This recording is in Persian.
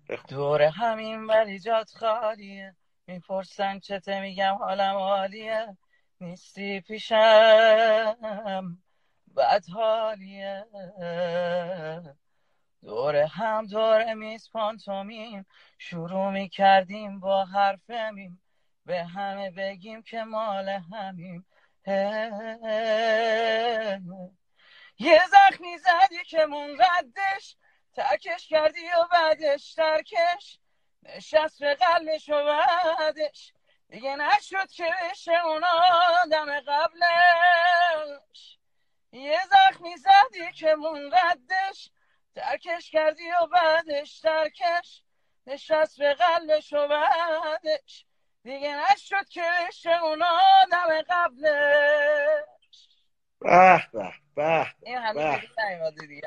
دور همین ولی جات خالیه، میپرسن چته میگم حالم عالیه، نیستی پیشم بد حالیه. دور میز پانتومیم، شروع میکردیم با حرفمیم، به همه بگیم که مال همیم. یه زخمی زدی که منقدش، ترکش کردی و بعدش ترکش نشست به قلبش و بعدش دیگه نشد که بشه اون آدم قبلش. یه زخمی زدی که منقدش، ترکش کردی و بعدش ترکش نشست به قلبش و بعدش دیگه نشد که بشه اون آدم قبلش. به به به این هنوز به. دیگه نیومده دیگه.